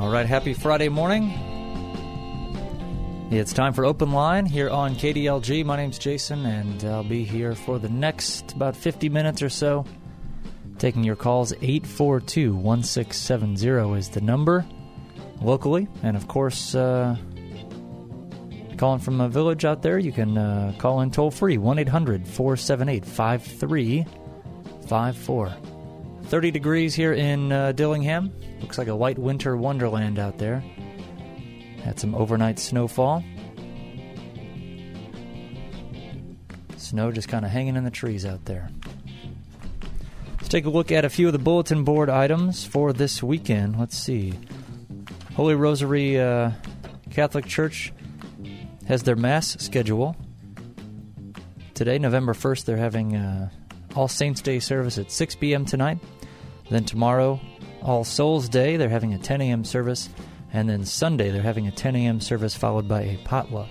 All right, happy Friday morning. It's time for Open Line here on KDLG. My name's Jason, and I'll be here for the next about 50 minutes or so, taking your calls. 842-1670 is the number locally. And, of course, calling from a village out there, you can call in toll-free, 1-800-478-5354. 30 degrees here in Dillingham. Looks like a white winter wonderland out there. Had some overnight snowfall. Snow just kind of hanging in the trees out there. Let's take a look at a few of the bulletin board items for this weekend. Let's see. Holy Rosary Catholic Church has their Mass schedule. Today, November 1st, they're having All Saints' Day service at 6 p.m. tonight. Then tomorrow, All Souls' Day, they're having a 10 a.m. service. And then Sunday, they're having a 10 a.m. service followed by a potluck.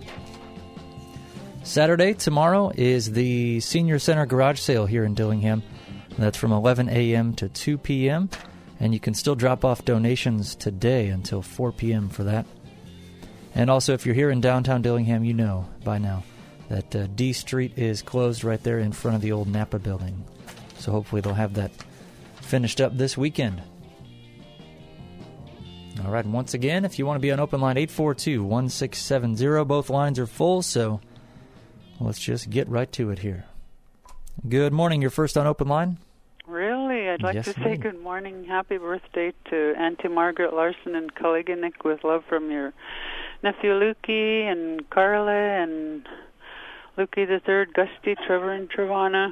Saturday, tomorrow, is the Senior Center garage sale here in Dillingham. That's from 11 a.m. to 2 p.m. And you can still drop off donations today until 4 p.m. for that. And also, if you're here in downtown Dillingham, you know by now that D Street is closed right there in front of the old Napa building. So hopefully they'll have that finished up this weekend. All right, and once again, if you want to be on Open Line, 842-1670. Both lines are full, so let's just get right to it here. Good morning. You're first on Open Line. Really? I'd like to say good morning. Happy birthday to Auntie Margaret Larson in Culliganick with love from your nephew Lukey and Carla and Lukey the Third, Gusty, Trevor, and Trevana.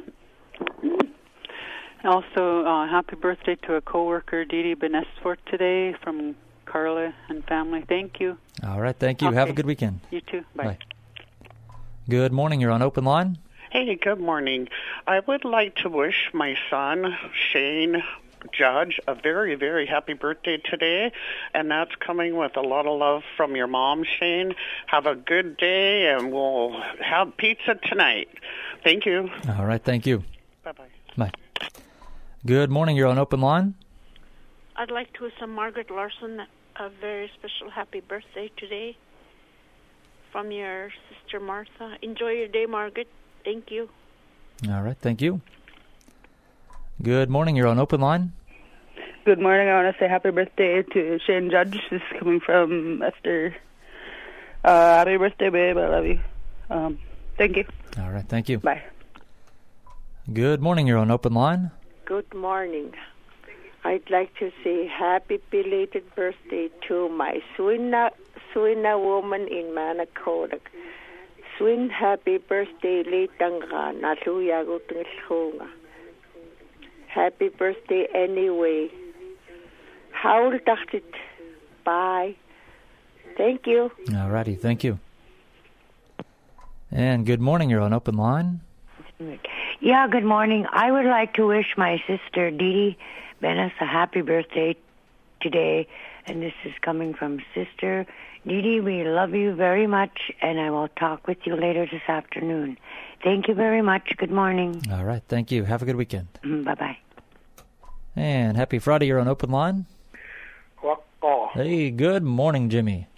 Also, happy birthday to a coworker, Dee Dee Benesfort, today from Carla and family. Thank you. All right, thank you. Okay. Have a good weekend. You too. Bye. Bye. Good morning. You're on Open Line. Hey, good morning. I would like to wish my son, Shane Judge, a very, very happy birthday today, and that's coming with a lot of love from your mom, Shane. Have a good day, and we'll have pizza tonight. Thank you. All right, thank you. Bye-bye. Bye. Good morning. You're on Open Line. I'd like to wish Margaret Larson a very special happy birthday today from your sister Martha. Enjoy your day, Margaret. Thank you. All right, thank you. Good morning. You're on Open Line. Good morning. I want to say happy birthday to Shane Judge. This is coming from Esther. Happy birthday, babe. I love you. Thank you. All right, thank you. Bye. Good morning. You're on Open Line. Good morning. I'd like to say happy belated birthday to my Swinna woman in Manakota. Swin, happy birthday, Leitanga, Natuyagutanga. Happy birthday anyway. How dacht it? Bye. Thank you. All righty, thank you. And good morning. You're on Open Line. Yeah, good morning. I would like to wish my sister Dee Dee Benes a happy birthday today, and this is coming from Sister Dee Dee. We love you very much, and I will talk with you later this afternoon. Thank you very much. Good morning. All right, thank you. Have a good weekend. Bye-bye. And happy Friday. You're on Open Line. Hey, good morning, Jimmy.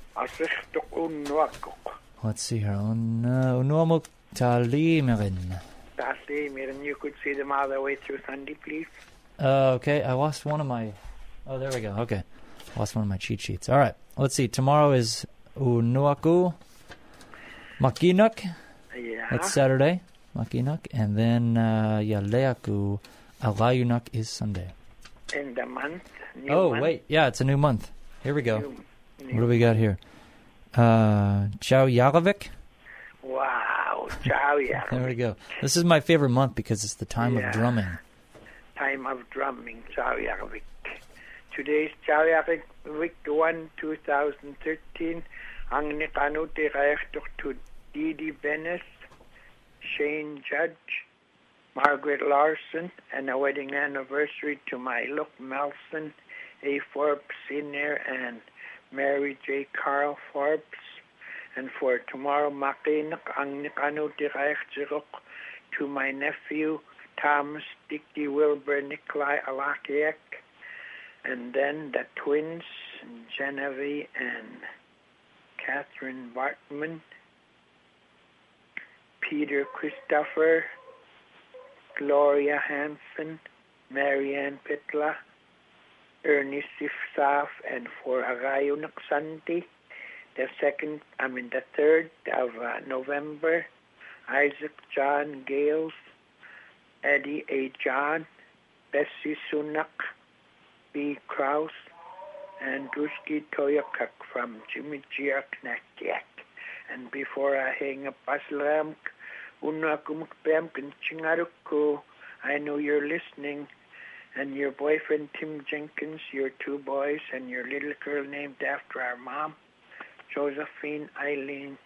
Let's see here. Unuamuk Talimerin. You could see them all the way through Sunday, please. Okay, I lost one of my... Oh, there we go. Okay. Lost one of my cheat sheets. All right. Let's see. Tomorrow is Unuaku Makinuk. Yeah. That's Saturday. Makinuk. And then Yaleaku Alayunak is Sunday. In the month? Wait. Yeah, it's a new month. Here we go. What do we got here? Chow Yalavik. Wow, Chow Yalavik. There we go. This is my favorite month because it's the time of drumming. Time of drumming, Chow Yalavik. Today's Chow Yalavik, week 1, 2013. Ang nikanuti rechter to Dee Dee Benes, Shane Judge, Margaret Larson, and a wedding anniversary to my Luke Melson, A. Forbes Sr., and Mary J. Carl Forbes. And for tomorrow, makinak ang nikanuti rechter to my nephew, Thomas Dickey Wilbur Nikolai Alakiek, And then the twins, Genevieve and Catherine Bartman, Peter Christopher, Gloria Hansen, Marianne Pitla, Ernie Sifsaf, and for Arayo Naksanti, the 3rd of November, Isaac John Gales, Eddie A. John, Bessie Sunak, B. Kraus, and Druski Toyakak from Jimmy Giaknakiak. And before I hang up, Aslam, Unakumukbam Kinchingaruku, I know you're listening, and your boyfriend Tim Jenkins, your 2 boys, and your little girl named after our mom, Josephine Eileen,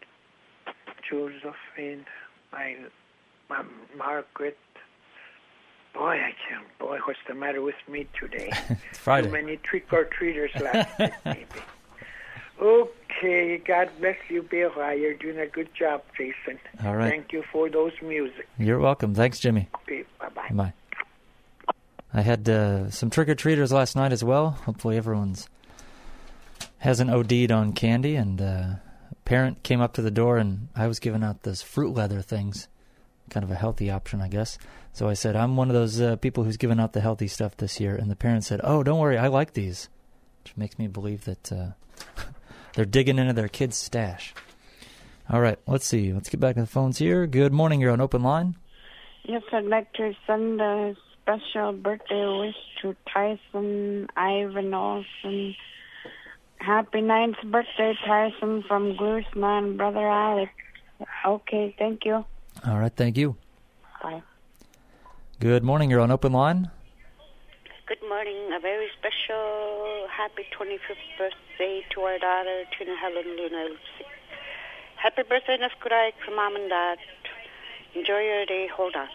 Margaret. Boy, what's the matter with me today? It's Friday. Too many trick-or-treaters last night, maybe. Okay, God bless you, Bera. You're doing a good job, Jason. All right. Thank you for those music. You're welcome. Thanks, Jimmy. Okay, bye-bye. Bye. I had some trick-or-treaters last night as well. Hopefully everyone's hasn't OD'd on candy, and a parent came up to the door, and I was giving out those fruit leather things, kind of a healthy option, I guess. So I said, I'm one of those people who's giving out the healthy stuff this year, and the parent said, oh, don't worry, I like these, which makes me believe that they're digging into their kids' stash. All right, let's see. Let's get back to the phones here. Good morning. You're on Open Line. Yes, I'd like to send a special birthday wish to Tyson Ivan Olson. Happy 9th birthday, Tyson, from Glusman, Brother Alex. Okay, thank you. All right, thank you. Bye. Good morning. You're on Open Line. Good morning. A very special happy 25th birthday to our daughter, Tina Helen Luna. Happy birthday, Nafkurai, from Mom and Dad. Enjoy your day. Hold on.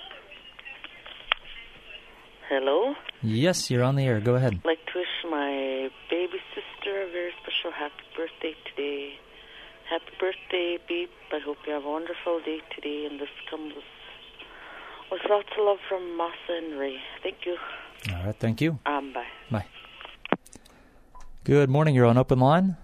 Hello? Yes, you're on the air. Go ahead. I'd like to wish my baby sister a very special happy birthday today. Happy birthday, Beep. I hope you have a wonderful day today, and this comes with lots of love from Masa and Ray. Thank you. All right, thank you. Bye. Bye. Good morning. You're on Open Line.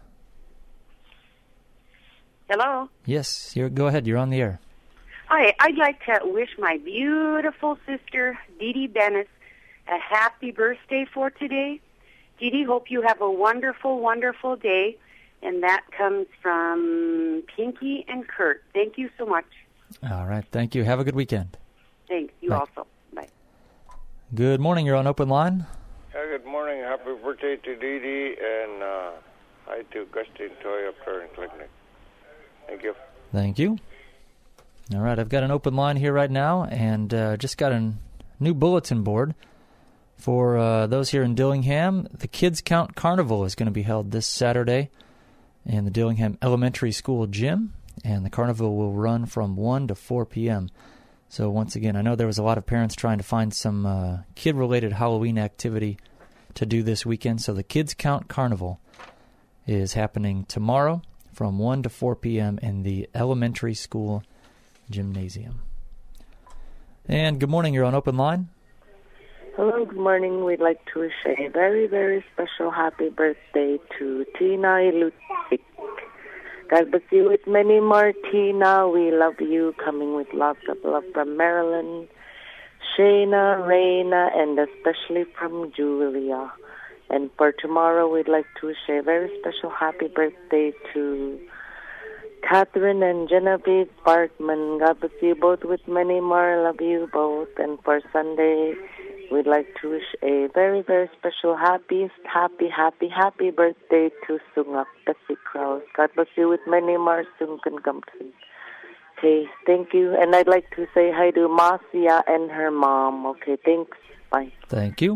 Hello? Yes, go ahead. You're on the air. Hi, I'd like to wish my beautiful sister, Dee Dee Bennis, a happy birthday for today. Dee Dee, hope you have a wonderful, wonderful day. And that comes from Pinky and Kurt. Thank you so much. All right, thank you. Have a good weekend. Thanks. You Bye. also. Bye. Good morning. You're on Open Line. Good morning. Happy birthday to Dee Dee, and hi to Gustin Toy up there in Clinic. Thank you. Thank you. All right, I've got an open line here right now, and just got a new bulletin board for those here in Dillingham. The Kids Count Carnival is going to be held this Saturday in the Dillingham Elementary School gym, and the carnival will run from 1 to 4 p.m. So once again, I know there was a lot of parents trying to find some kid-related Halloween activity to do this weekend. So the Kids Count Carnival is happening tomorrow from 1 to 4 p.m. in the elementary school gymnasium. And good morning. You're on Open Line. Hello, good morning. We'd like to wish a very, very special happy birthday to Tina Ilutik. God bless you with many more, Tina. We love you. Coming with lots of love from Marilyn, Shayna, Raina, and especially from Julia. And for tomorrow, we'd like to wish a very special happy birthday to Catherine and Genevieve Bartman. God bless you both with many more. Love you both. And for Sunday, we'd like to wish a very, very special happy birthday to Sungak Bessie Kraus. God bless you with many more. Sunkan Gamson. Okay, thank you. And I'd like to say hi to Marcia and her mom. Okay, thanks. Bye. Thank you.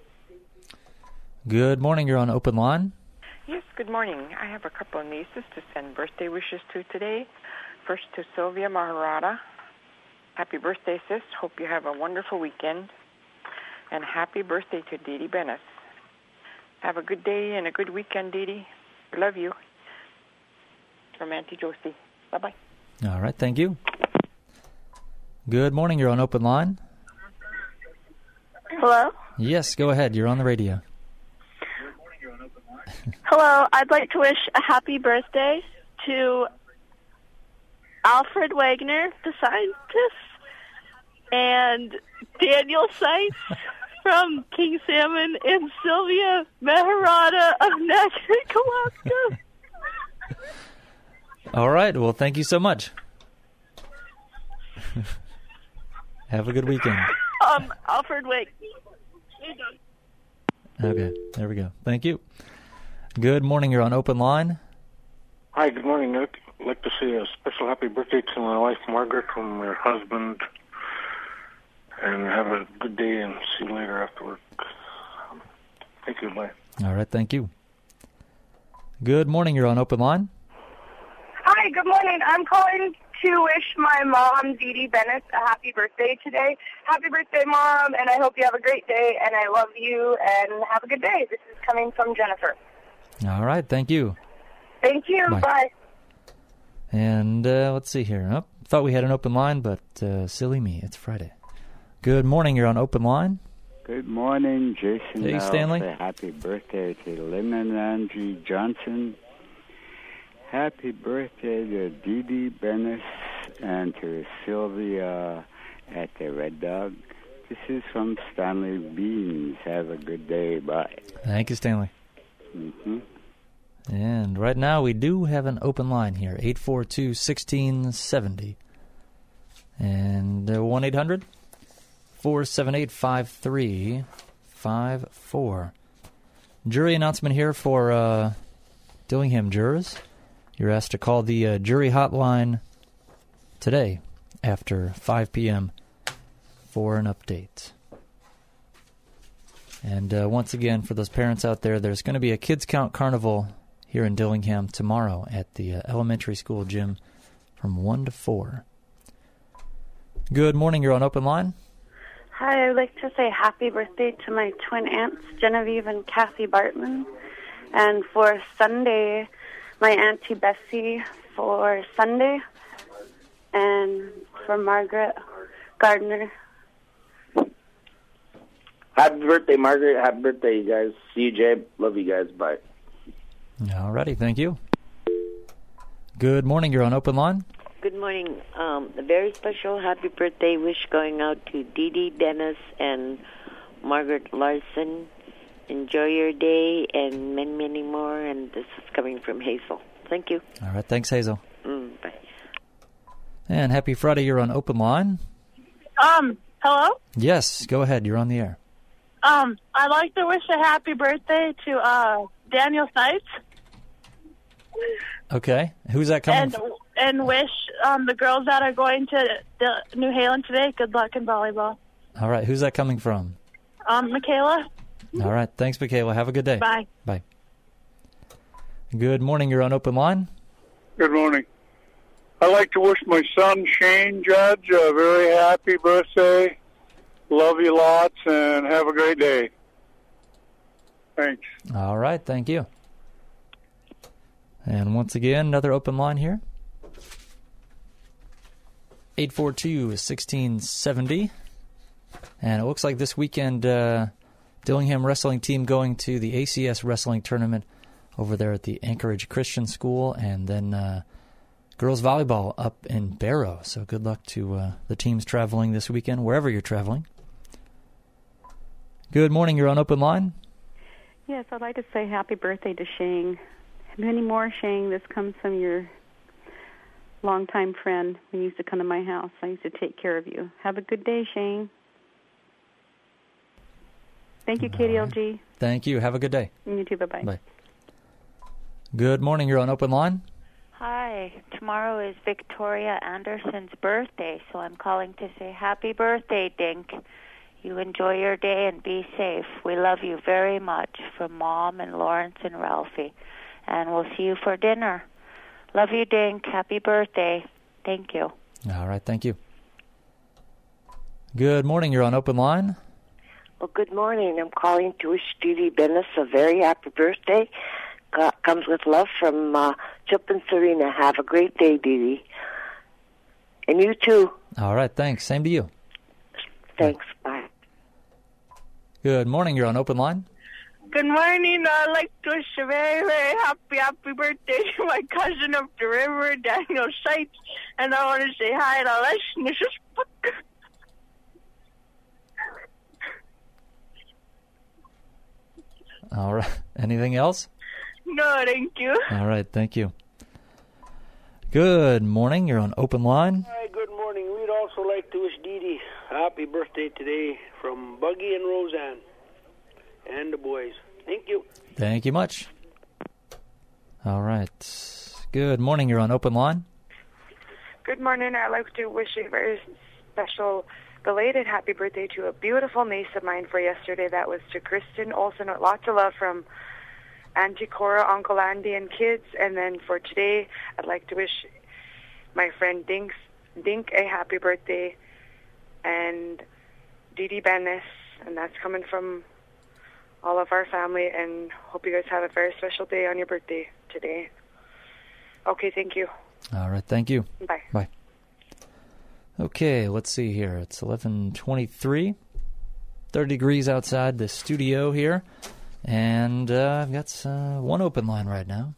Good morning. You're on Open Line. Yes, good morning. I have a couple of nieces to send birthday wishes to today. First to Sylvia Maharata. Happy birthday, sis. Hope you have a wonderful weekend. And happy birthday to Dee Dee Bennis. Have a good day and a good weekend, Dee Dee. Love you. From Auntie Josie. Bye-bye. All right, thank you. Good morning. You're on Open Line. Hello? Yes, go ahead. You're on the radio. Hello, I'd like to wish a happy birthday to Alfred Wagner, the scientist, and Daniel Seitz from King Salmon, and Sylvia Maharada of Naknek, Alaska. All right. Well, thank you so much. Have a good weekend. Alfred Wagner. Okay, there we go. Thank you. Good morning. You're on Open Line. Hi, good morning, Nick. I'd like to say a special happy birthday to my wife, Margaret, from her husband. And have a good day, and see you later after work. Thank you, bye. All right, thank you. Good morning. You're on Open Line. Hi, good morning. I'm calling to wish my mom, Dee Dee Bennett, a happy birthday today. Happy birthday, Mom, and I hope you have a great day, and I love you, and have a good day. This is coming from Jennifer. All right, thank you. Thank you. Bye. And let's see here. Oh, thought we had an open line, but silly me. It's Friday. Good morning. You're on Open Line. Good morning, Jason. Hey, Stanley. Happy birthday to Lynn and Angie Johnson. Happy birthday to Dee Dee Bennis and to Sylvia at the Red Dog. This is from Stanley Beans. Have a good day. Bye. Thank you, Stanley. Mm-hmm. And right now we do have an open line here, 842-1670. And 1-800-478-5354. Jury announcement here for Dillingham jurors. You're asked to call the jury hotline today after 5 p.m. for an update. And once again, for those parents out there, there's going to be a Kids Count Carnival here in Dillingham tomorrow at the elementary school gym from 1 to 4. Good morning. You're on Open Line. Hi, I'd like to say happy birthday to my twin aunts, Genevieve and Kathy Bartman. And for Sunday, my Auntie Bessie for Sunday. And for Margaret Gardner. Happy birthday, Margaret. Happy birthday, you guys. See you, Jay. Love you guys. Bye. All righty. Thank you. Good morning. You're on Open Line. Good morning. A very special happy birthday wish going out to Dee Dee Dennis and Margaret Larson. Enjoy your day and many, many more. And this is coming from Hazel. Thank you. All right. Thanks, Hazel. Bye. And happy Friday. You're on Open Line. Hello? Yes. Go ahead. You're on the air. I'd like to wish a happy birthday to Daniel Seitz. Okay. Who's that coming from? And wish the girls that are going to New Haven today good luck in volleyball. All right. Who's that coming from? Michaela. All right. Thanks, Michaela. Have a good day. Bye. Bye. Good morning. You're on Open Line. Good morning. I'd like to wish my son, Shane Judge, a very happy birthday. Love you lots, and have a great day. Thanks. All right. Thank you. And once again, another open line here. 842-1670. And it looks like this weekend, Dillingham wrestling team going to the ACS wrestling tournament over there at the Anchorage Christian School, and then girls volleyball up in Barrow. So good luck to the teams traveling this weekend, wherever you're traveling. Good morning. You're on Open Line. Yes, I'd like to say happy birthday to Shane. Many more, Shane. This comes from your longtime friend who used to come to my house. I used to take care of you. Have a good day, Shane. Thank you, KDLG. Thank you. Have a good day. You too. Bye-bye. Bye. Good morning. You're on Open Line. Hi. Tomorrow is Victoria Anderson's birthday, so I'm calling to say happy birthday, Dink. You enjoy your day and be safe. We love you very much, from Mom and Lawrence and Ralphie. And we'll see you for dinner. Love you, Dink. Happy birthday. Thank you. All right. Thank you. Good morning. You're on Open Line. Well, good morning. I'm calling to wish Dee Dee Bennis a very happy birthday. Comes with love from Chip and Serena. Have a great day, Dee Dee. And you too. All right. Thanks. Same to you. Thanks. Bye. Good morning. You're on Open Line. Good morning. I'd like to wish a very, very happy birthday to my cousin up the river, Daniel Seitz. And I want to say hi to Les Mrs. All right. Anything else? No, thank you. All right. Thank you. Good morning. You're on Open Line. Hi, good morning. We'd also like to wish Dee Dee a happy birthday today from Buggy and Roseanne and the boys. Thank you. Thank you much. All right. Good morning. You're on Open Line. Good morning. I'd like to wish a very special belated happy birthday to a beautiful niece of mine for yesterday. That was to Kristen Olsen with lots of love from Auntie Cora, Uncle Andy, and kids. And then for today, I'd like to wish my friend Dink a happy birthday, and Dee Dee Bennis, and that's coming from all of our family, and hope you guys have a very special day on your birthday today. Okay, thank you. All right, thank you. Bye. Bye. Okay, let's see here. It's 11:23, 30 degrees outside the studio here, and I've got one open line right now.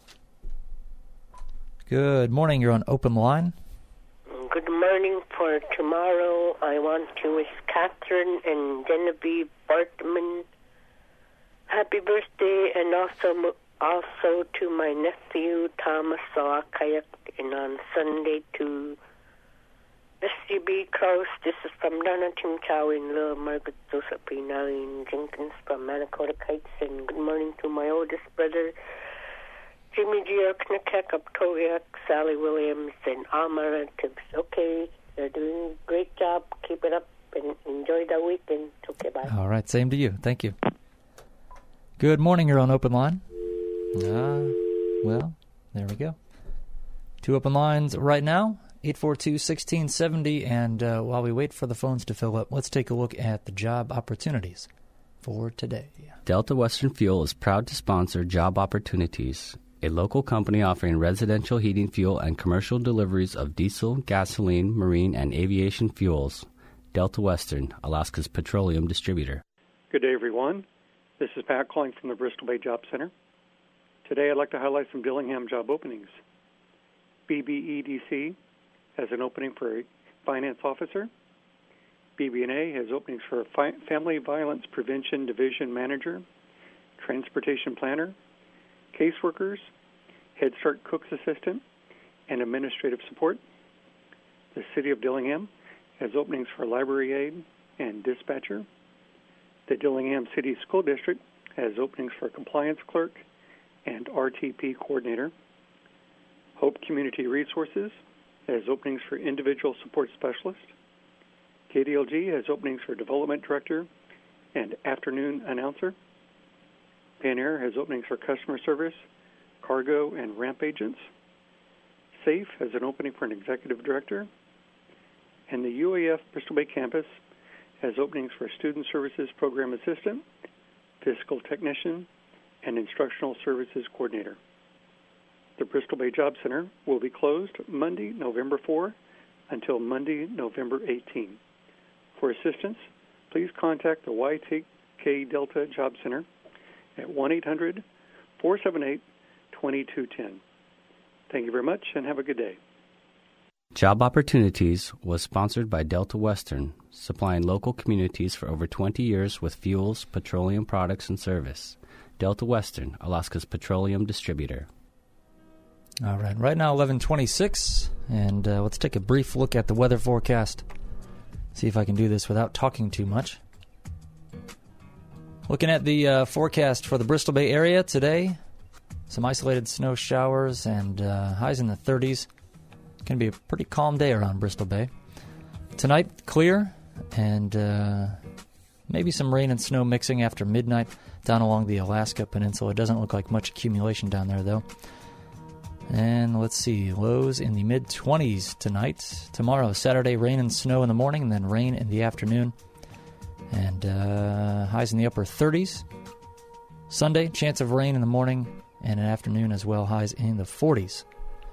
Good morning. You're on Open Line. Good morning. For tomorrow, I want to wish Catherine and Genevieve Bartman happy birthday, and also to my nephew Thomas Sawakayak, and on Sunday to SGB Klaus. This is from Donna Tim Chow in Little Margaret Josephina in Jenkins from Manakota Kites, and good morning to my oldest brother Jimmy G. Knikak, Uptoriak, Sally Williams, and all my relatives. Okay, you're doing a great job. Keep it up and enjoy the weekend. Okay, bye. All right, same to you. Thank you. Good morning. You're on Open Line. Well, there we go. Two open lines right now, 842-1670, and while we wait for the phones to fill up, let's take a look at the job opportunities for today. Delta Western Fuel is proud to sponsor Job Opportunities, a local company offering residential heating fuel and commercial deliveries of diesel, gasoline, marine, and aviation fuels. Delta Western, Alaska's petroleum distributor. Good day, everyone. This is Pat calling from the Bristol Bay Job Center. Today I'd like to highlight some Dillingham job openings. BBEDC has an opening for a finance officer. BB&A has openings for a family violence prevention division manager, transportation planner, caseworkers, Head Start cook's assistant, and administrative support. The City of Dillingham has openings for library aide and dispatcher. The Dillingham City School District has openings for compliance clerk and RTP coordinator. Hope Community Resources has openings for individual support specialist. KDLG has openings for development director and afternoon announcer. Panair has openings for customer service, cargo, and ramp agents. SAFE has an opening for an executive director. And the UAF Bristol Bay campus has openings for student services program assistant, fiscal technician, and instructional services coordinator. The Bristol Bay Job Center will be closed Monday, November 4 until Monday, November 18. For assistance, please contact the YTK Delta Job Center at 1-800-478-2210. Thank you very much and have a good day. Job Opportunities was sponsored by Delta Western, supplying local communities for over 20 years with fuels, petroleum products, and service. Delta Western, Alaska's petroleum distributor. All right, right now 11:26, and let's take a brief look at the weather forecast. See if I can do this without talking too much. Looking at the forecast for the Bristol Bay area today, some isolated snow showers and highs in the 30s. Going to be a pretty calm day around Bristol Bay. Tonight, clear, and maybe some rain and snow mixing after midnight down along the Alaska Peninsula. It doesn't look like much accumulation down there, though. And let's see, lows in the mid-20s tonight. Tomorrow, Saturday, rain and snow in the morning, and then rain in the afternoon. And highs in the upper 30s. Sunday, chance of rain in the morning and an afternoon as well, highs in the 40s.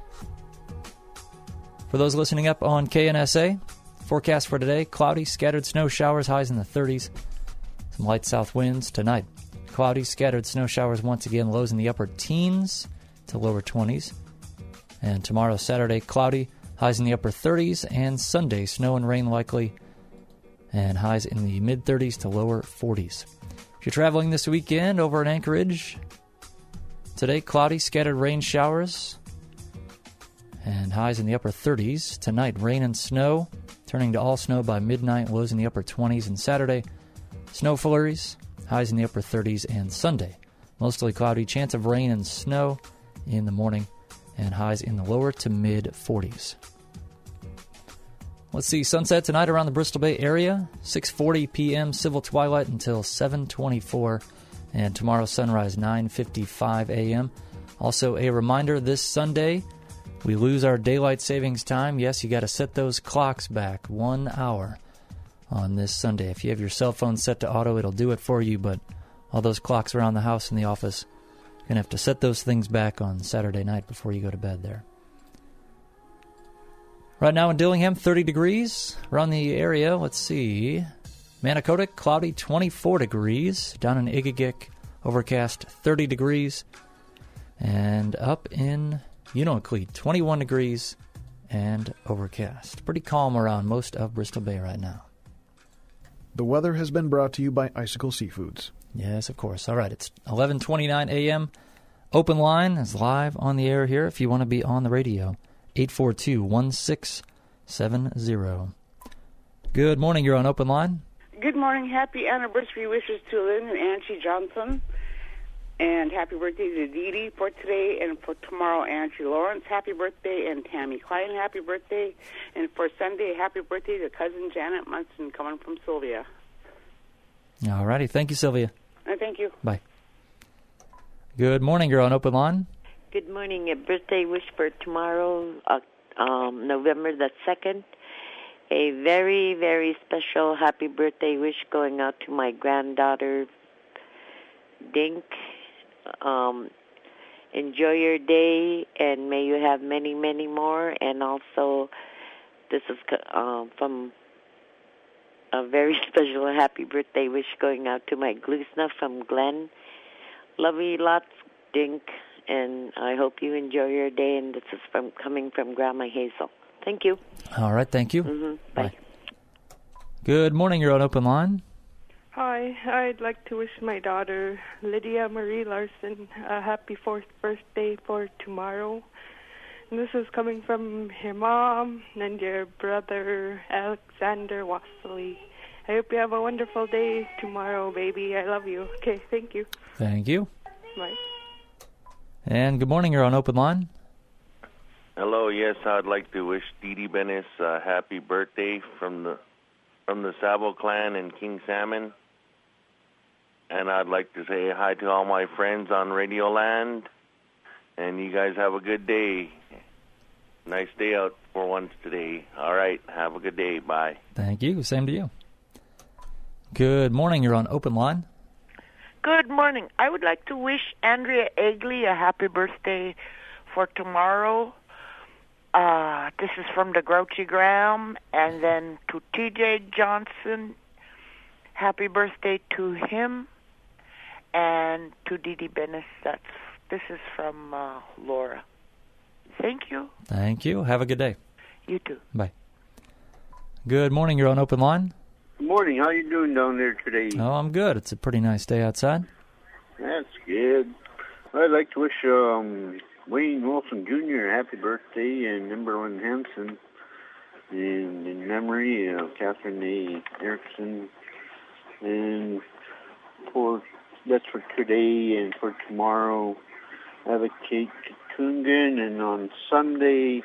For those listening up on KNSA, forecast for today, cloudy, scattered snow showers, highs in the 30s. Some light south winds tonight. cloudy, scattered snow showers once again, lows in the upper teens to lower 20s. And tomorrow, Saturday, cloudy, highs in the upper 30s, and Sunday, snow and rain likely, and highs in the mid-30s to lower 40s. If you're traveling this weekend over in Anchorage, today, cloudy, scattered rain showers, and highs in the upper 30s. Tonight, rain and snow, turning to all snow by midnight, lows in the upper 20s. And Saturday, snow flurries, highs in the upper 30s. And Sunday, mostly cloudy, chance of rain and snow in the morning, and highs in the lower to mid-40s. Let's see, sunset tonight around the Bristol Bay area, 6:40 p.m., civil twilight until 7:24, and tomorrow sunrise, 9:55 a.m. Also, a reminder, this Sunday, we lose our daylight savings time. Yes, you got to set those clocks back 1 hour on this Sunday. If you have your cell phone set to auto, it'll do it for you, but all those clocks around the house and the office, you're going to have to set those things back on Saturday night before you go to bed there. Right now in Dillingham, 30 degrees. Around the area, let's see. Manicota, cloudy, 24 degrees. Down in Igagik, overcast, 30 degrees. And up in Unalakleet, 21 degrees and overcast. Pretty calm around most of Bristol Bay right now. The weather has been brought to you by Icicle Seafoods. Yes, of course. All right, it's 11:29 a.m. Open line is live on the air here if you want to be on the radio. 842-1670. Good morning. You're on Open Line. Good morning. Happy anniversary wishes to Lynn and Angie Johnson. And happy birthday to Dee Dee for today. And for tomorrow, Angie Lawrence, happy birthday. And Tammy Klein, happy birthday. And for Sunday, happy birthday to cousin Janet Munson coming from Sylvia. All righty. Thank you, Sylvia. Thank you. Bye. Good morning. You're on Open Line. Good morning. A birthday wish for tomorrow, November the 2nd. A very, very special happy birthday wish going out to my granddaughter, Dink. Enjoy your day, and may you have many, many more. And also, this is from a very special happy birthday wish going out to my Glusna from Glen. Love you lots, Dink. And I hope you enjoy your day, and this is coming from Grandma Hazel. Thank you. All right, thank you. Mm-hmm. Bye. Good morning. You're on Open Line. Hi, I'd like to wish my daughter, Lydia Marie Larson, a happy 4th birthday for tomorrow. And this is coming from her mom and your brother, Alexander Wassley. I hope you have a wonderful day tomorrow, baby. I love you. Okay, thank you. Thank you. Bye. And good morning. You're on Open Line. Hello. Yes, I'd like to wish Dee Dee Bennis a happy birthday from the Sabo clan in King Salmon. And I'd like to say hi to all my friends on Radio Land. And you guys have a good day. Nice day out for once today. All right. Have a good day. Bye. Thank you. Same to you. Good morning. You're on Open Line. Good morning. I would like to wish Andrea Egley a happy birthday for tomorrow. This is from the Grouchy Graham. And then to T.J. Johnson, happy birthday to him. And to Dee Dee Bennis, this is from Laura. Thank you. Thank you. Have a good day. You too. Bye. Good morning. You're on Open Line. Good morning. How you doing down there today? Oh, I'm good. It's a pretty nice day outside. That's good. I'd like to wish Wayne Wilson Jr. a happy birthday, and Emberlyn Hansen, and in memory of Catherine A. Erickson. And that's for today, and for tomorrow, have a Kate Tungan, and on Sunday,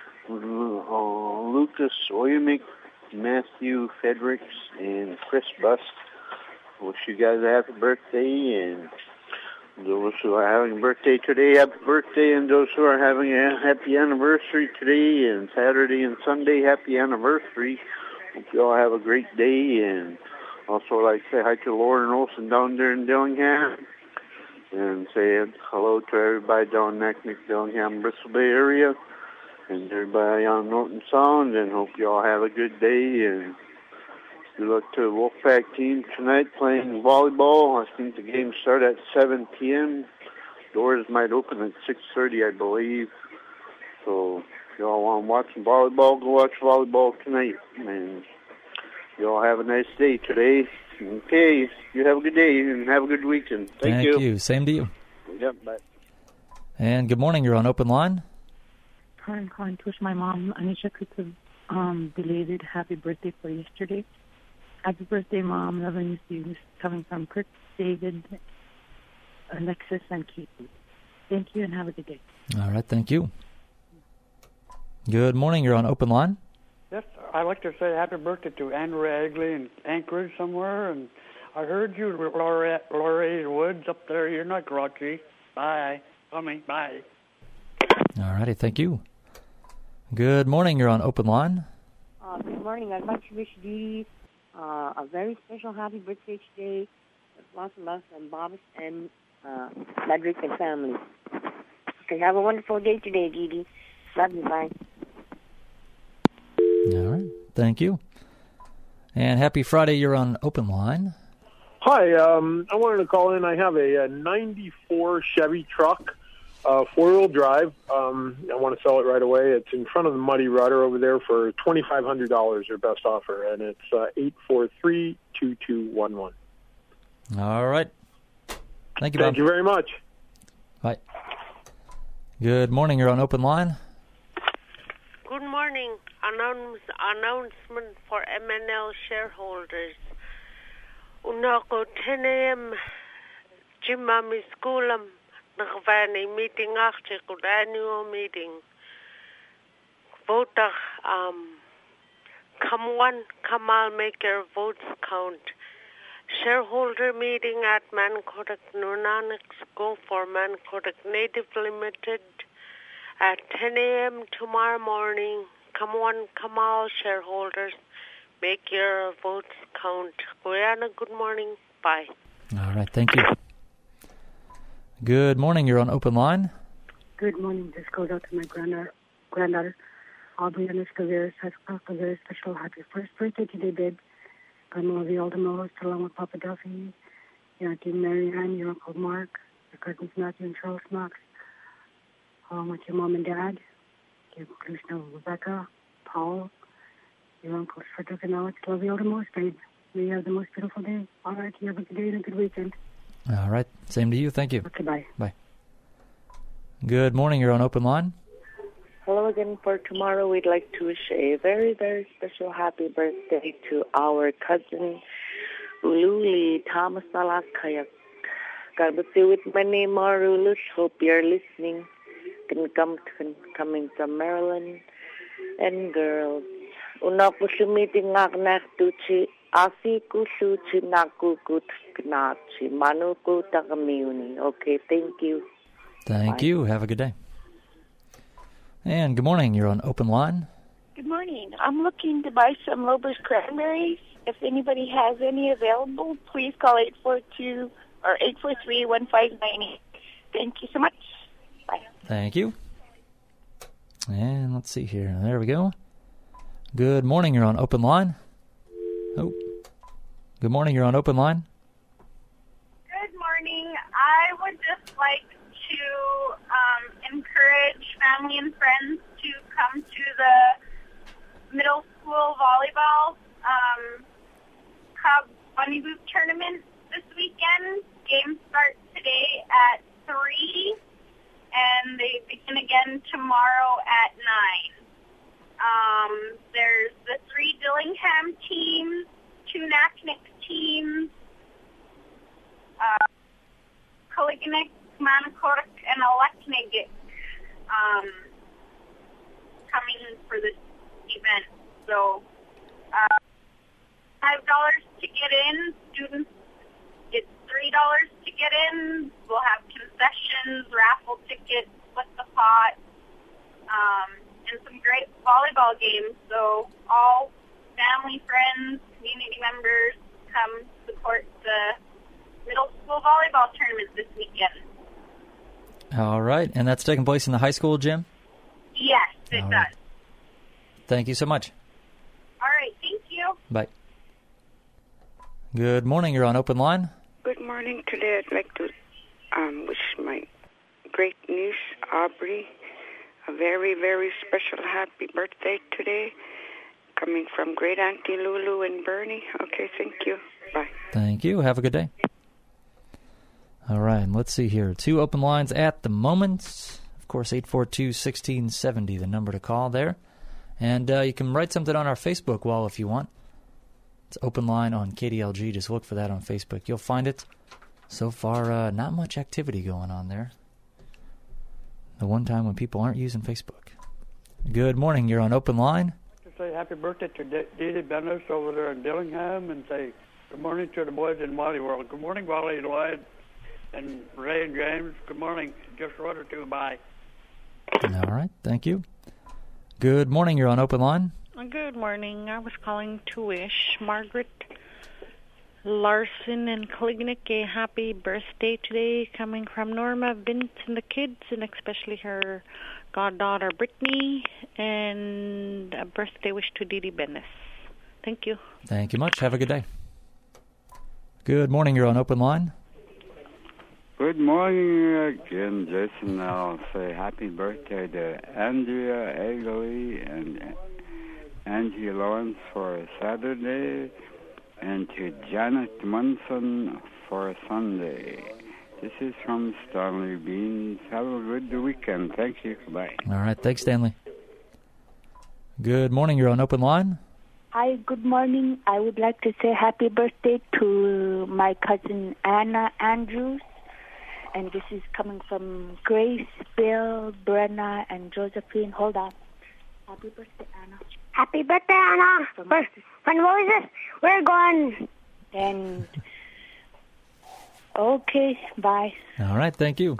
Lucas Oyemick, Matthew Fredericks, and Chris Bust. Wish you guys a happy birthday, and those who are having a birthday today, happy birthday, and those who are having a happy anniversary today, and Saturday and Sunday, happy anniversary. Hope you all have a great day, and also like to say hi to Lauren Olson down there in Dillingham, and say hello to everybody down in Naknek, Dillingham, Bristol Bay area, and everybody on Norton Sound, and hope you all have a good day, and Good luck to the Wolfpack team tonight playing volleyball. I think the game starts at 7 p.m. Doors might open at 6:30, I believe. So if y'all want to watch some volleyball, go watch volleyball tonight. And y'all have a nice day today. Okay, you have a good day and have a good weekend. Thank you. Same to you. Yep, bye. And good morning. You're on Open Line. Hi, I'm calling to wish my mom, Anisha Kutu, belated happy birthday for yesterday. Happy birthday, Mom. Loving you. This is coming from Kurt, David, Alexis, and Keith. Thank you and have a good day. All right, thank you. Good morning. You're on Open Line. Yes, I'd like to say happy birthday to Andrea Egley in Anchorage somewhere. And I heard you, Laurie Woods, up there. You're not grouchy. Bye. Bye. All righty, thank you. Good morning. You're on Open Line. Good morning. I'd like to wish Dee a very special happy birthday today. Lots of love from Bob and Cedric and family. Okay, have a wonderful day today, Dee Dee. Love you, bye. All right, thank you. And happy Friday. You're on Open Line. Hi, I wanted to call in. I have a 94 Chevy truck, four-wheel drive. I want to sell it right away. It's in front of the Muddy Rudder over there for $2,500, their best offer, and it's 843-2211. All right. Thank you, Bob. Thank you very much. Bye. Good morning. You're on Open Line. Good morning. Announcement for MNL shareholders. Unako 10 a.m. Jimami Schoolam Nakvani meeting after good annual meeting. Voter come one, come all make your votes count. Shareholder meeting at Mankodak Nunanak School for Mankodak Native Limited at 10 a.m. tomorrow morning. Come one, come all shareholders. Make your votes count. Guyana, good morning. Bye. All right, thank you. Good morning. You're on Open Line. Good morning. This goes out to my granddaughter, Aubrey Aniska has a very special happy first birthday today, babe. Grandma of the Aldermos, along with Papa Duffy, your Auntie Mary Ann, your Uncle Mark, your cousins Matthew and Charles Knox, along with your mom and dad, your Krishna, Rebecca, Paul, your uncles Frederick and Alex. Love you all the most, babe. May you have the most beautiful day. All right, you have a good day and a good weekend. All right, same to you. Thank you. Okay, bye. Bye. Good morning. You're on Open Line. Hello again. For tomorrow, we'd like to wish a very, very special happy birthday to our cousin, Ululi Thomas Alakayak. God bless you with many more Ulus. Hope you're listening. Coming from Maryland. And girls, una ko meeting ngak tuchi asi ku suchi naku kut knachi manu ku takamuni. Okay, thank you. Thank you. Have a good day. And good morning. You're on Open Line. Good morning. I'm looking to buy some Lober's cranberries. If anybody has any available, please call 843-1598. Thank you so much. Bye. Thank you. And let's see here. There we go. Good morning. You're on Open Line. Oh. Good morning. You're on Open Line. Good morning. I would just like to encourage family and friends to come to the middle school volleyball Cub Bunny Boot tournament this weekend. Games start today at 3, and they begin again tomorrow at 9. There's the 3 Dillingham teams, 2 Naknek teams, Koliganek, Manakorak, and Aleknegik coming for this event. So $5 to get in. Students get $3 to get in. We'll have concessions, raffle tickets, split the pot, and some great volleyball games. So all family, friends, community members come support the middle school volleyball tournament this weekend. All right. And that's taking place in the high school gym? Yes, it does. Thank you so much. All right. Thank you. Bye. Good morning. You're on Open Line. Good morning. Today I'd like to wish my great niece, Aubrey, a very, very special happy birthday today, coming from Great Auntie Lulu and Bernie. Okay, thank you. Bye. Thank you. Have a good day. All right, let's see here. 2 open lines at the moment. Of course, 842-1670, the number to call there. And you can write something on our Facebook wall if you want. It's Open Line on KDLG. Just look for that on Facebook. You'll find it. So far, not much activity going on there. The one time when people aren't using Facebook. Good morning. You're on Open Line. I'd like to say happy birthday to Dee Bennis over there in Dillingham and say good morning to the boys in Wally World. Good morning, Wally Lloyd and Ray and James. Good morning. Just wrote or two. Bye. All right. Thank you. Good morning. You're on Open Line. Good morning. I was calling to wish Margaret Larson and Klignick a happy birthday today, coming from Norma, Vince, and the kids, and especially her goddaughter Brittany, and a birthday wish to Dee Bennis. Thank you. Thank you much. Have a good day. Good morning. You're on Open Line. Good morning again, Jason. I'll say happy birthday to Andrea Egley and Angie Lawrence for Saturday, and to Janet Munson for Sunday. This is from Stanley Beans. Have a good weekend. Thank you. Bye. All right. Thanks, Stanley. Good morning. You're on Open Line. Hi, good morning. I would like to say happy birthday to my cousin Anna Andrews. And this is coming from Grace, Bill, Brenna, and Josephine. Hold on. Happy birthday, Anna. Happy birthday, Anna. When was this? We're going. And okay, bye. All right, thank you.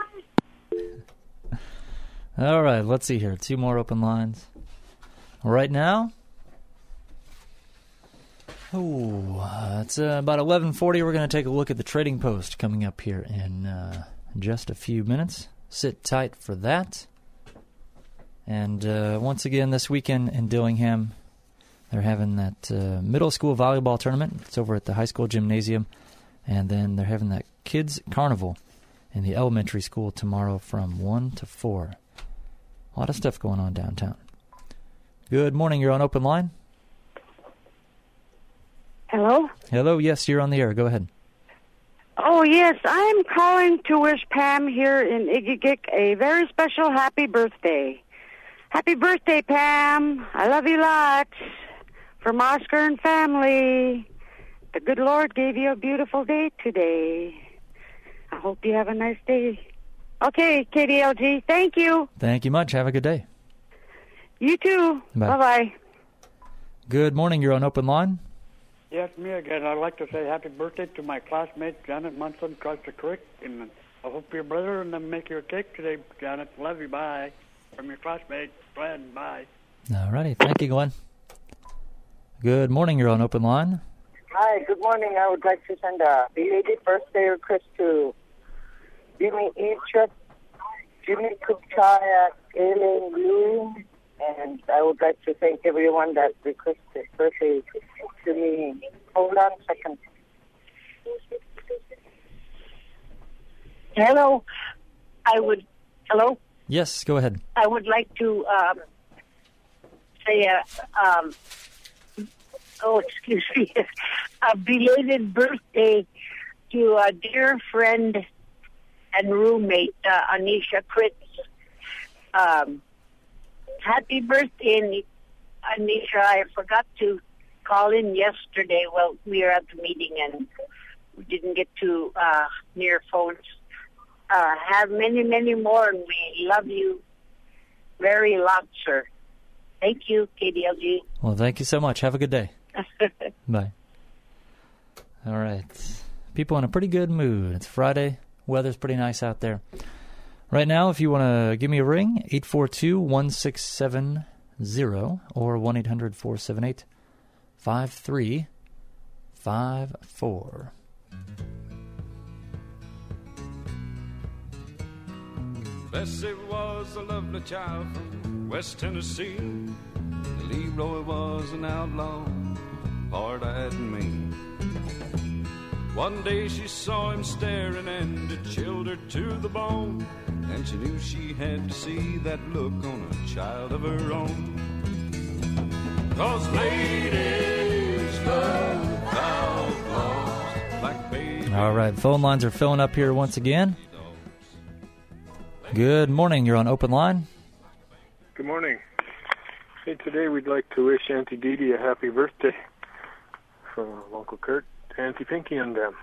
All right, let's see here. 2 more open lines. Right now, it's about 11:40. We're going to take a look at the Trading Post coming up here in just a few minutes. Sit tight for that. And once again, this weekend in Dillingham, they're having that middle school volleyball tournament. It's over at the high school gymnasium. And then they're having that kids' carnival in the elementary school tomorrow from 1 to 4. A lot of stuff going on downtown. Good morning. You're on Open Line. Hello? Hello. Yes, you're on the air. Go ahead. Oh, yes. I'm calling to wish Pam here in Igigik a very special happy birthday. Happy birthday, Pam. I love you lots. From Oscar and family. The good Lord gave you a beautiful day today. I hope you have a nice day. Okay, KDLG, thank you. Thank you much. Have a good day. You too. Bye. Bye-bye. Good morning. You're on Open Line. Yes, me again. I'd like to say happy birthday to my classmate, Janet Munson, across the creek. And I hope your brother and them make your cake today, Janet. Love you. Bye. From your classmate, Glenn. Bye. All righty. Thank you, Glenn. Good morning. You're on Open Line. Hi, good morning. I would like to send a belated birthday request to Jimmy Eastrup, Jimmy Kupchaya, Aileen Bloom, and I would like to thank everyone that requested birthday to me. Hold on a second. Hello? Hello? Yes, go ahead. I would like to say excuse me, a belated birthday to a dear friend and roommate, Anisha Kritz. Happy birthday, Anisha. I forgot to call in yesterday. Well, we were at the meeting and we didn't get to near phones. Have many, many more, and we love you very lots, sir. Thank you, KDLG. Well, thank you so much. Have a good day. Bye. All right. People in a pretty good mood. It's Friday. Weather's pretty nice out there. Right now, if you want to give me a ring, 842-1670 or 1-800-478-5354. Bessie was a lovely child from West Tennessee. Leroy was an outlaw, hard-eyed and mean. One day she saw him staring and it chilled her to the bone. And she knew she had to see that look on a child of her own. 'Cause ladies love outlaws like baby. All right, phone lines are filling up here once again. Good morning, you're on Open Line. Good morning. Hey, today we'd like to wish Auntie Dee Dee a happy birthday from Uncle Kurt, Auntie Pinky, and them.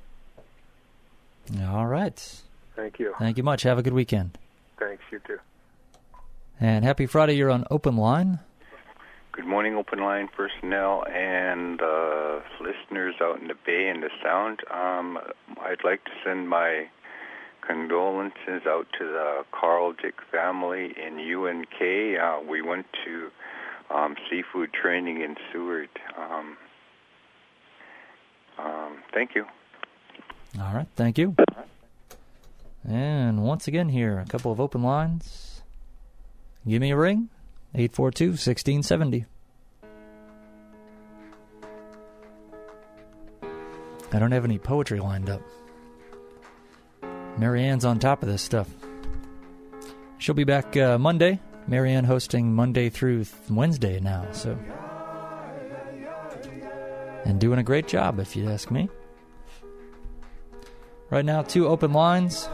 All right. Thank you. Thank you much. Have a good weekend. Thanks, you too. And happy Friday, you're on Open Line. Good morning, Open Line personnel and listeners out in the Bay and the Sound. I'd like to send my condolences out to the Carl Dick family in UNK. We went to seafood training in Seward. Thank you. All right, thank you. And once again here, a couple of open lines. Give me a ring, 842-1670. I don't have any poetry lined up. Marianne's on top of this stuff. She'll be back Monday. Marianne hosting Monday through Wednesday now, so. And doing a great job, if you ask me. Right now, 2 open lines.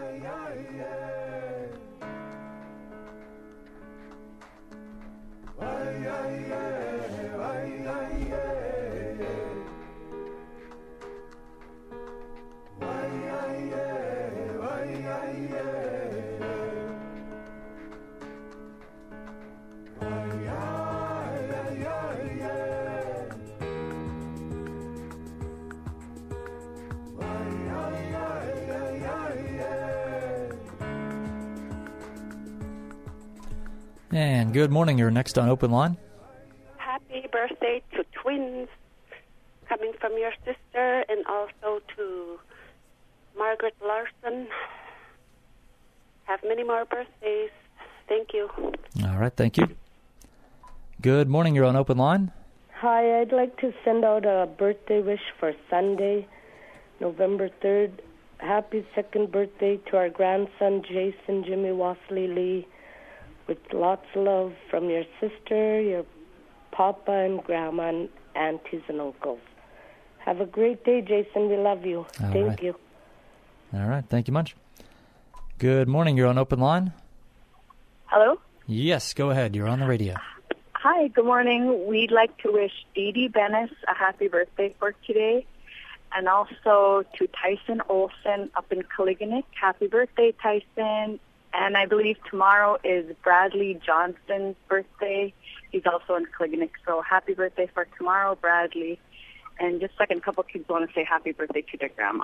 And good morning. You're next on Open Line. Happy birthday to twins coming from your sister, and also to Margaret Larson. Have many more birthdays. Thank you. All right, thank you. Good morning. You're on Open Line. Hi, I'd like to send out a birthday wish for Sunday, November 3rd. Happy second birthday to our grandson, Jason Jimmy Wasley Lee, with lots of love from your sister, your papa and grandma, and aunties and uncles. Have a great day, Jason. We love you. Thank you. All right, thank you much. Good morning. You're on Open Line. Hello? Yes, go ahead. You're on the radio. Hi, good morning. We'd like to wish Dee Dee Bennis a happy birthday for today. And also to Tyson Olson up in Kaliganik. Happy birthday, Tyson. And I believe tomorrow is Bradley Johnston's birthday. He's also in Kaliganik. So happy birthday for tomorrow, Bradley. And just a second, a couple kids want to say happy birthday to their grandma.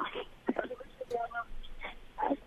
Happy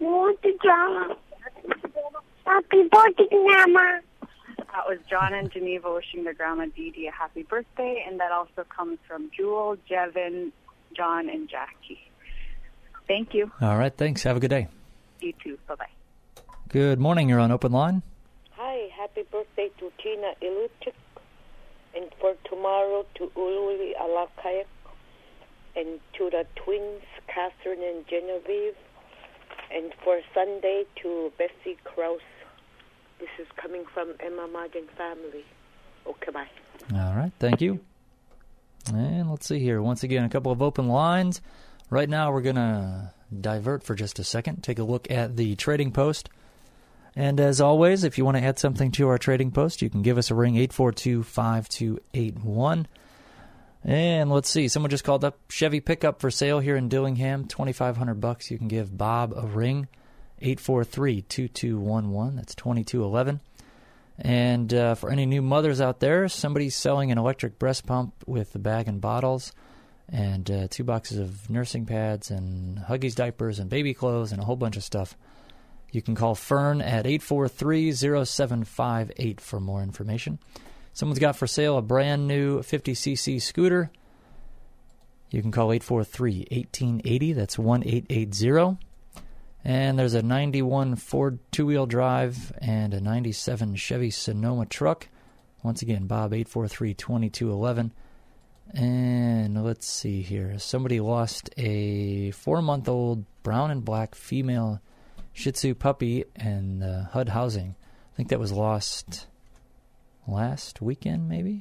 birthday, Grandma. That was John and Geneva wishing their grandma Dee Dee a happy birthday. And that also comes from Jewel, Jevin, John, and Jackie. Thank you. All right, thanks. Have a good day. You too. Bye-bye. Good morning. You're on Open Line. Hi, happy birthday to Tina Iluchik. And for tomorrow to Ululi Alakayak. And to the twins, Catherine and Genevieve. And for Sunday to Bessie Krause. This is coming from Emma Martin family. Okay, bye. All right, thank you. And let's see here. Once again, a couple of open lines. Right now, we're going to divert for just a second, take a look at the trading post. And as always, if you want to add something to our trading post, you can give us a ring, 842-5281. And let's see, someone just called up. Chevy pickup for sale here in Dillingham, $2,500. You can give Bob a ring, 843-2211. That's 2211. And for any new mothers out there, somebody's selling an electric breast pump with a bag and bottles and 2 boxes of nursing pads and Huggies diapers and baby clothes and a whole bunch of stuff. You can call Fern at 843-0758 for more information. Someone's got for sale a brand new 50cc scooter. You can call 843-1880. That's 1880. And there's a 91 Ford two-wheel drive and a 97 Chevy Sonoma truck. Once again, Bob, 843-2211. And let's see here. Somebody lost a 4-month-old brown and black female Shih Tzu puppy in HUD housing. I think that was lost last weekend, maybe?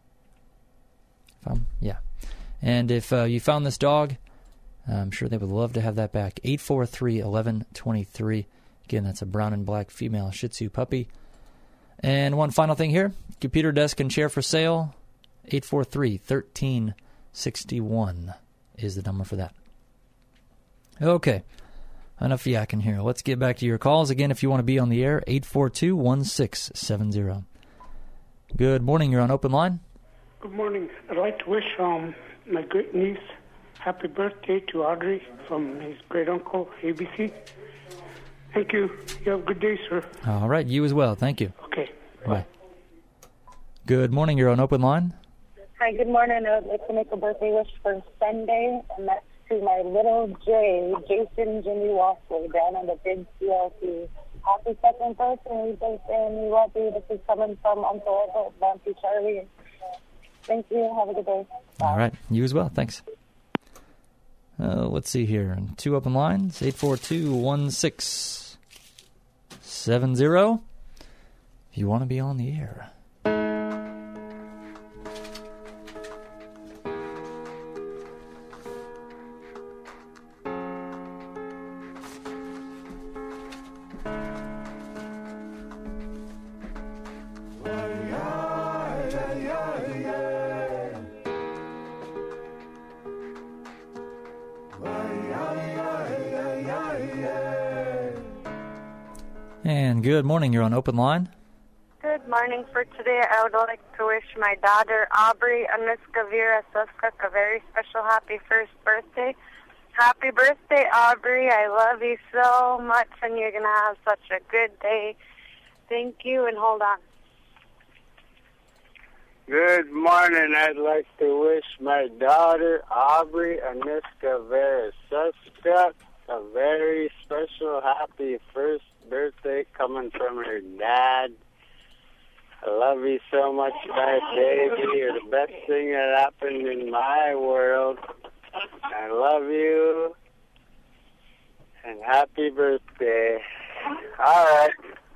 Yeah. And if you found this dog, I'm sure they would love to have that back. 843-1123. Again, that's a brown and black female Shih Tzu puppy. And one final thing here. Computer desk and chair for sale. 843-1361 is the number for that. Okay. Enough yakking here. Let's get back to your calls. Again, if you want to be on the air, 842-1670. Good morning. You're on Open Line. Good morning. I'd like to wish my great niece happy birthday to Audrey from his great uncle, ABC. Thank you. You have a good day, sir. All right. You as well. Thank you. Okay. Bye. Good morning. You're on Open Line. Hi, good morning. I would like to make a birthday wish for Sunday, and that's to my little J, Jason Jimmy Walkley, down on the big CLT. Happy second birthday, Jason. We love you. This is coming from Uncle Edward, Bounty Charlie. Thank you. Have a good day. Bye. All right. You as well. Thanks. Let's see here. 2 open lines. 842-1670. If you want to be on the air. And good morning. You're on Open Line. Good morning. For today, I would like to wish my daughter, Aubrey Aniska Vera Suskuk, a very special happy first birthday. Happy birthday, Aubrey. I love you so much, and you're going to have such a good day. Thank you, and hold on. Good morning. I'd like to wish my daughter, Aubrey Aniska Vera Suskuk, a very special happy first birthday coming from her dad. I love you so much, my baby. You're the best thing that happened in my world. I love you. And happy birthday. All right.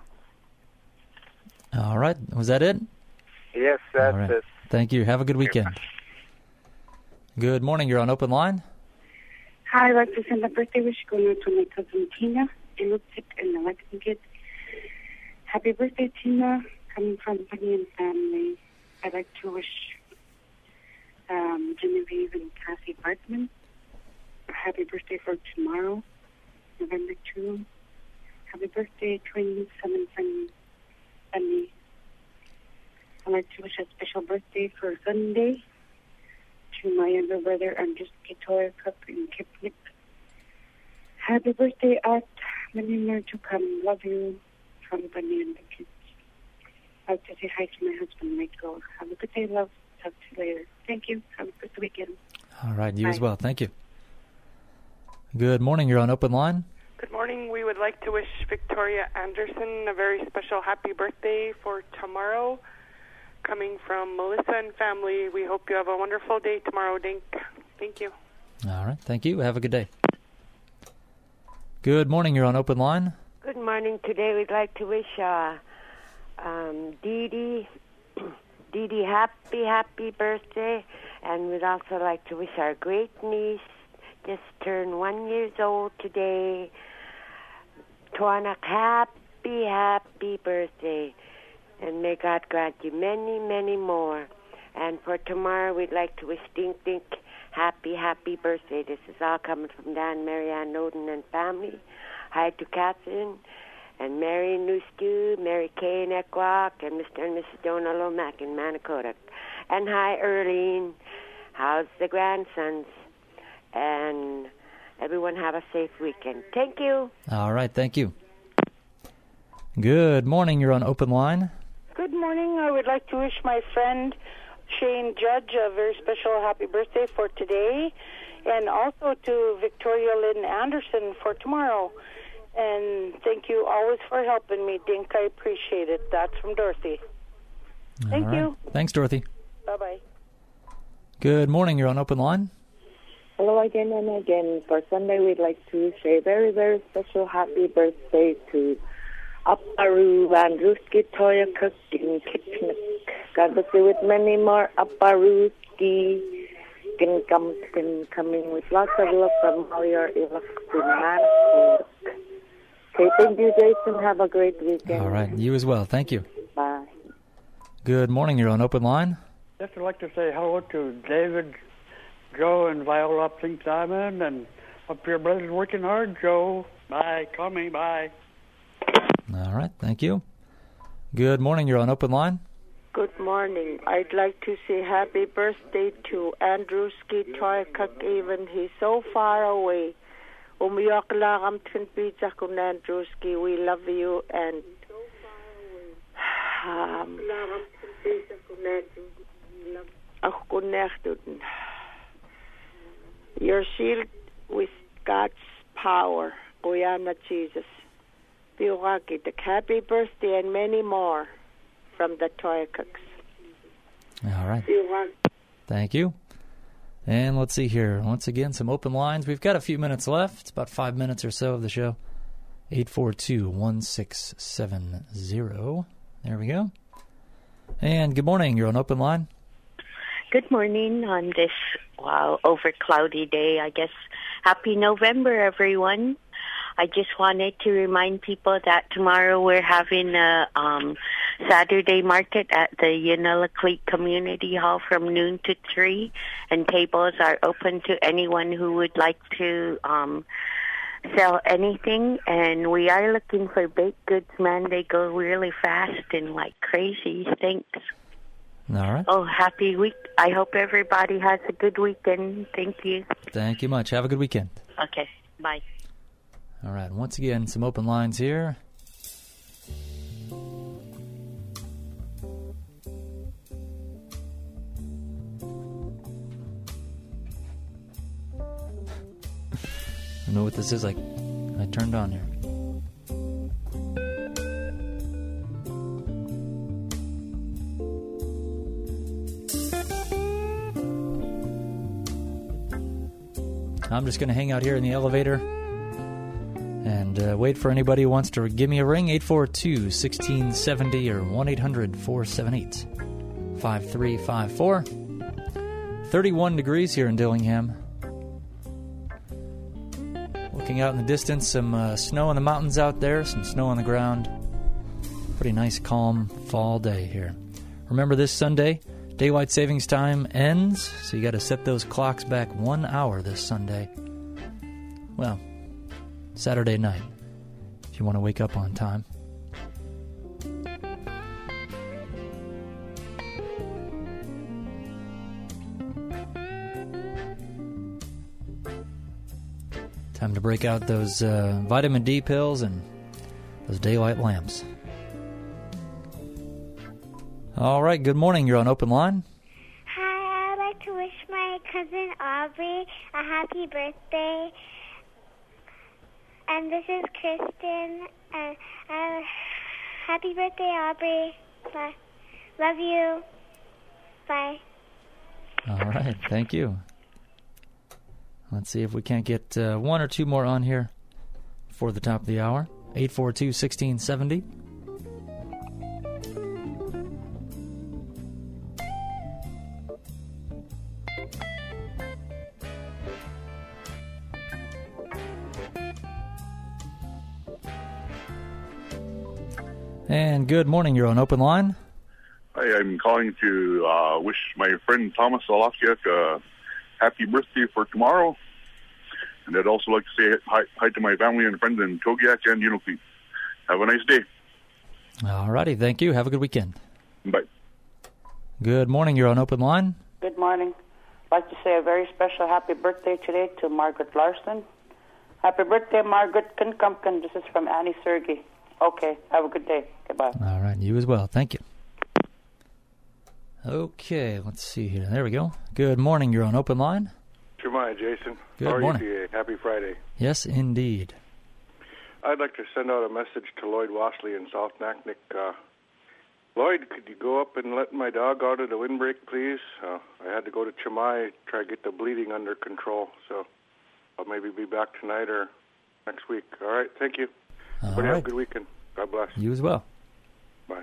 All right. Was that it? Yes, that's right. it. Thank you. Have a good weekend. Good morning. You're on Open Line. Hi, I'd like to send a birthday wish going out to my cousin Tina in Lipstick and the Lexington kids. Happy birthday, Tina, coming from Bunny and family. I'd like to wish Genevieve and Cassie Bartman a happy birthday for tomorrow, November 2. Happy birthday, twins, Sam and Bunny. I'd like to wish a special birthday for Sunday to my younger brother, Andres Kitoya Cup in Kipnik. Happy birthday, Art. Many more to come. Love you from Bunny and the kids. I'd like to say hi to my husband, Michael. Have a good day, love. Talk to you later. Thank you. Have a good weekend. All right. You Bye. as well. Thank you. Good morning. You're on Open Line. Good morning. We would like to wish Victoria Anderson a very special happy birthday for tomorrow. Coming from Melissa and family, we hope you have a wonderful day tomorrow, Dink. Thank you. All right. Thank you. Have a good day. Good morning. You're on Open Line. Good morning. Today we'd like to wish Dee happy birthday, and we'd also like to wish our great niece, just turned 1 year old today, Tuanak, happy birthday, and may God grant you many, many more. And for tomorrow, we'd like to wish Dink happy birthday. This is all coming from Dan, Marianne Noden, and family. Hi to Catherine and Mary Nusku, Mary Kay in Equak, and Mr. and Mrs. Jonah Lomack in Manicotuck. And hi, Erlene. How's the grandsons? And everyone have a safe weekend. Thank you. All right. Thank you. Good morning. You're on Open Line. Good morning. I would like to wish my friend Shane Judge a very special happy birthday for today, and also to Victoria Lynn Anderson for tomorrow. And thank you always for helping me, Dink. I appreciate it. That's from Dorothy. Thank All right. you. Thanks, Dorothy. Bye-bye. Good morning. You're on Open Line. Hello again and again. For Sunday, we'd like to say a very, very special happy birthday to Apparu Andruski Toya Cook in Kitchener. God bless you with many more Apparuski coming with lots of love from all your Ilok. Okay, thank you, Jason. Have a great weekend. All right. You as well. Thank you. Bye. Good morning. You're on Open Line. Just would like to say hello to David, Joe, and Viola up St. Simon, and hope your brother's working hard, Joe. Bye. Call me. Bye. All right. Thank you. Good morning. You're on Open Line. Good morning. I'd like to say happy birthday to Andrewski Toykak, even he's so far away. Umiyak lang ang pizza kun Andrewski. We love you and ako connected. You're sealed with God's power, Kuya na Jesus. Happy birthday and many more from the Toykaks. All right. Thank you. And let's see here. Once again, some open lines. We've got a few minutes left. It's about 5 minutes or so of the show. 842-1670. There we go. And good morning. You're on Open Line. Good morning on this, over cloudy day, I guess. Happy November, everyone. I just wanted to remind people that tomorrow we're having a Saturday market at the Unalakleet Community Hall from noon to 3, and tables are open to anyone who would like to sell anything. And we are looking for baked goods, man. They go really fast and like crazy. Thanks. All right. Oh, happy week. I hope everybody has a good weekend. Thank you. Thank you much. Have a good weekend. Okay. Bye. All right. Once again, some open lines here. I don't know what this is. I turned on here. I'm just going to hang out here in the elevator and wait for anybody who wants to give me a ring. 842-1670 or 1-800-478-5354. 31 degrees here in Dillingham. Looking out in the distance, some snow in the mountains out there, some snow on the ground. Pretty nice, calm fall day here. Remember, this Sunday, daylight savings time ends, so you got to set those clocks back 1 hour this Sunday. Well, Saturday night, if you want to wake up on time. Time to break out those vitamin D pills and those daylight lamps. All right, good morning. You're on Open Line. Hi, I'd like to wish my cousin Aubrey a happy birthday. And this is Kristen. Happy birthday, Aubrey. Bye. Love you. Bye. All right, thank you. Let's see if we can't get one or two more on here before the top of the hour. 842-1670. And good morning. You're on Open Line. Hi, I'm calling to wish my friend Thomas Olafiak a happy birthday for tomorrow. And I'd also like to say hi to my family and friends in Togiak and Unalakleet. Have a nice day. All righty. Thank you. Have a good weekend. Bye. Good morning. You're on Open Line. Good morning. I'd like to say a very special happy birthday today to Margaret Larson. Happy birthday, Margaret Kinkumpkin. This is from Annie Sergey. Okay. Have a good day. Goodbye. All right. You as well. Thank you. Okay. Let's see here. There we go. Good morning. You're on Open Line. Jeremiah, Jason. Good How are morning. you today? Happy Friday. Yes, indeed. I'd like to send out a message to Lloyd Washley in South Naknek. Lloyd, could you go up and let my dog out of the windbreak, please? I had to go to Chamai, try to get the bleeding under control, so I'll maybe be back tonight or next week. All right, thank you. Everybody have a good weekend. God bless. You as well. Bye.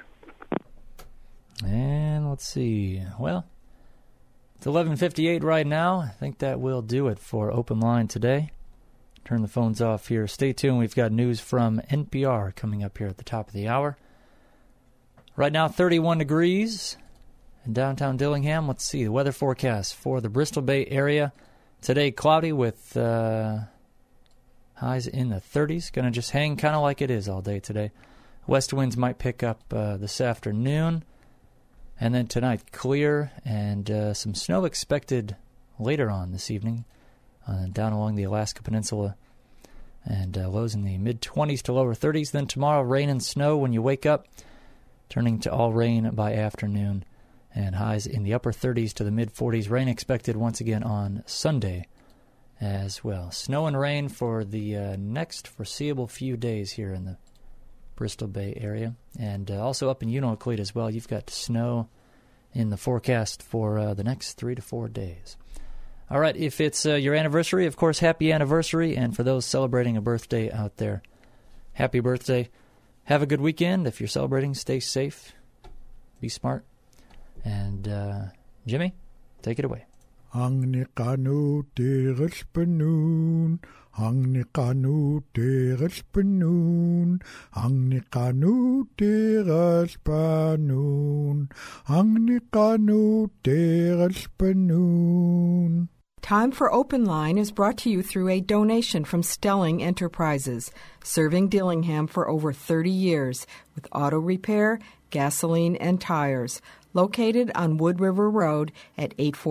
And let's see. Well, it's 11:58 right now. I think that will do it for Open Line today. Turn the phones off here. Stay tuned. We've got news from NPR coming up here at the top of the hour. Right now, 31 degrees in downtown Dillingham. Let's see the weather forecast for the Bristol Bay area. Today, cloudy with highs in the 30s. Going to just hang kind of like it is all day today. West winds might pick up this afternoon. And then tonight, clear and some snow expected later on this evening down along the Alaska Peninsula. And lows in the mid-20s to lower 30s. Then tomorrow, rain and snow when you wake up, turning to all rain by afternoon. And highs in the upper 30s to the mid-40s. Rain expected once again on Sunday as well. Snow and rain for the next foreseeable few days here in the Bristol Bay area. And also up in Unalakleet as well. You've got snow in the forecast for the next 3 to 4 days. All right, if it's your anniversary, of course, happy anniversary. And for those celebrating a birthday out there, happy birthday. Have a good weekend. If you're celebrating, stay safe. Be smart. And Jimmy, take it away. Ang nikanu teres penun, ang nikanu teres penun, ang nikanu teres penun, ang nikanu teres penun. Time for Open Line is brought to you through a donation from Stelling Enterprises, serving Dillingham for over 30 years with auto repair, gasoline, and tires. Located on Wood River Road at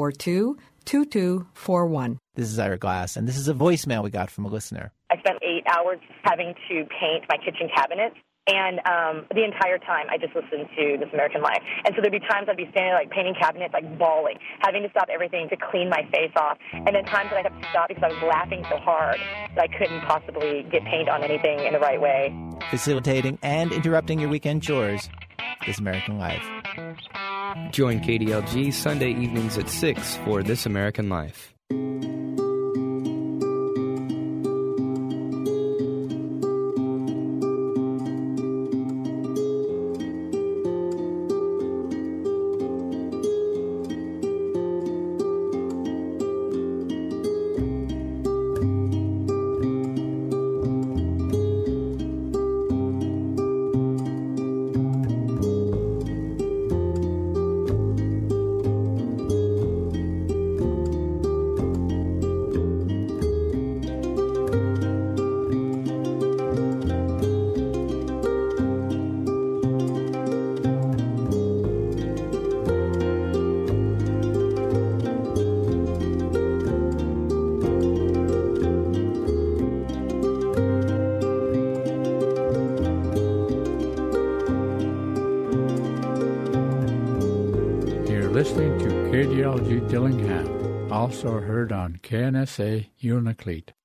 842-2241. This is Ira Glass, and this is a voicemail we got from a listener. I spent 8 hours having to paint my kitchen cabinets, and the entire time I just listened to This American Life. And so there'd be times I'd be standing like painting cabinets, like bawling, having to stop everything to clean my face off, and then times that I'd have to stop because I was laughing so hard that I couldn't possibly get paint on anything in the right way. Facilitating and interrupting your weekend chores, This American Life. Join KDLG Sunday evenings at 6 for This American Life. Listening to KDLG Dillingham, also heard on KNSA Unalakleet.